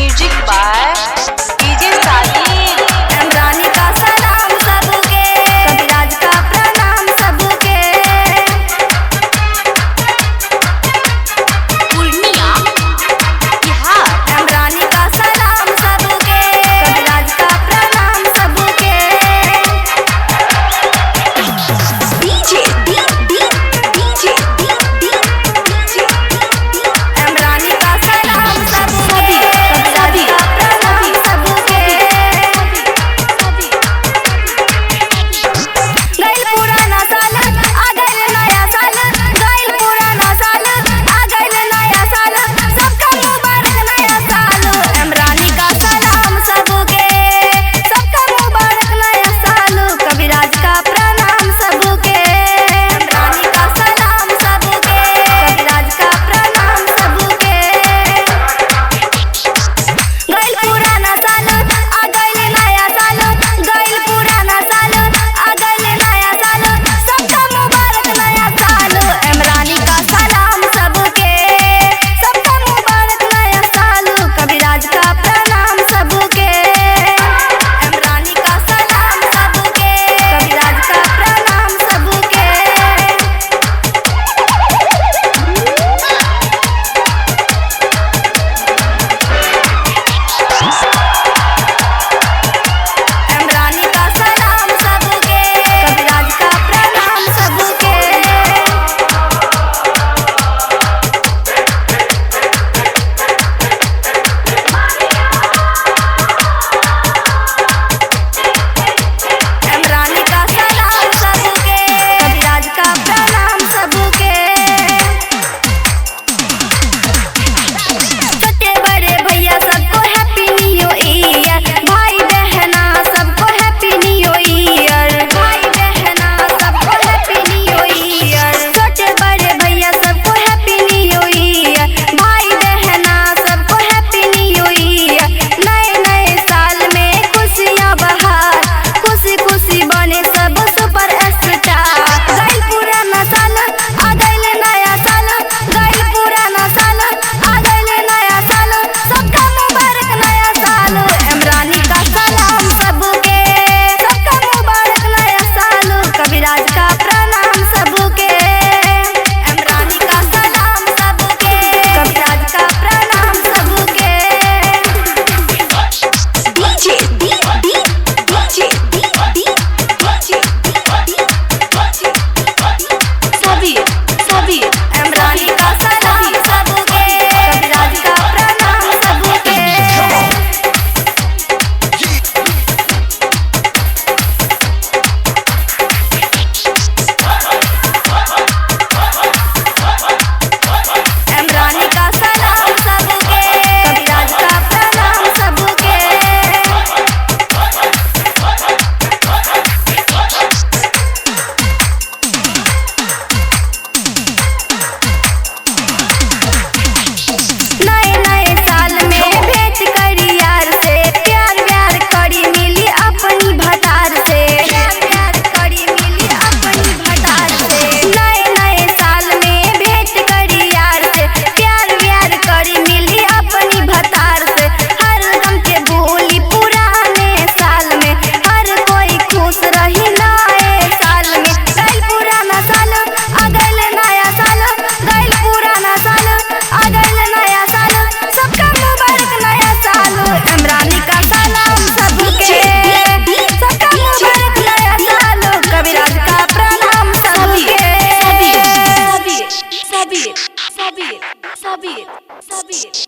Music by DJ Sadiq. Imrani का सलाम सबके, कविराज का प्रणाम सबके। पूर्णिया बिहार। इमरानी का सलाम सबके, कविराज का प्रणाम सबके। डीजे इमरानी का सलाम सबके, कविराज का प्रणाम सबके। गइल पुराना साल आ गइल नया साल, गइल पुराना साल आ गइल नया साल, सबका मुबारक नया साल। इमरानी का सलाम सबके, सबका मुबारक नया साल, कविराज का प्रणाम सबके। इमरानी का सलाम सबके, कविराज का प्रणाम सबके। गइल पुराना साल आ गइल नया साल, गइल पुराना साल आ गइल नया साल, सबका मुबारक नया साल। इमरानी का सलाम सबके, सबका मुबारक नया साल, कविराज का प्रणाम सबके। इमरानी का सलाम सबके, कविराज का प्रणाम सबके। इमरानी का सलाम सबके, कविराज का प्रणाम सबके। इमरानी का सलाम सबके, कविराज का प्रणाम सबके। छोटे बड़े भैया सबको हैप्पी न्यू ईयर, भाई बहना सबको हैप्पी न्यू ईयर, भाई बहना सबको हैप्पी न्यू ईयर। छोटे बड़े भैया सबको हैप्पी न्यू ईयर, भाई बहना सबको हैप्पी न्यू ईयर। नए नए साल में खुशियाँ बहार, खुशी खुशी बने सब सुपर स्टार। गइल पुराना साल आ गइल नया साल, गइल पुराना साल आ गइल नया साल, सबका मुबारक नया साल। इमरानी का सलाम सबके, सबका मुबारक नया साल, कविराज का प्रणाम सबके। इमरानी का सलाम सबके, कविराज का प्रणाम सबके। इमरानी का सलाम सबके, कविराज का प्रणाम सबके। इमरानी का सलाम सबके, कविराज का प्रणाम सबके। नए नए साल में भेंट करी यार से, प्यार व्यार करी मिली अपनी भतार से, प्यार व्यार करी मिली अपनी भतार से। नए नए साल में भेंट करी यार से, प्यार व्यार करी मिली अपनी भतार से। हर गम के भूली पुराने साल में, हर कोई खुश रही नए साल में। गइल पुराना साल आ गइल नया साल, गइल पुराना साल आ गइल नया साल, सबका मुबारक नया साल। इमरानी का सलाम सबके, सबका मुबारक नया साल, कविराज का प्रणाम सबके। सबीर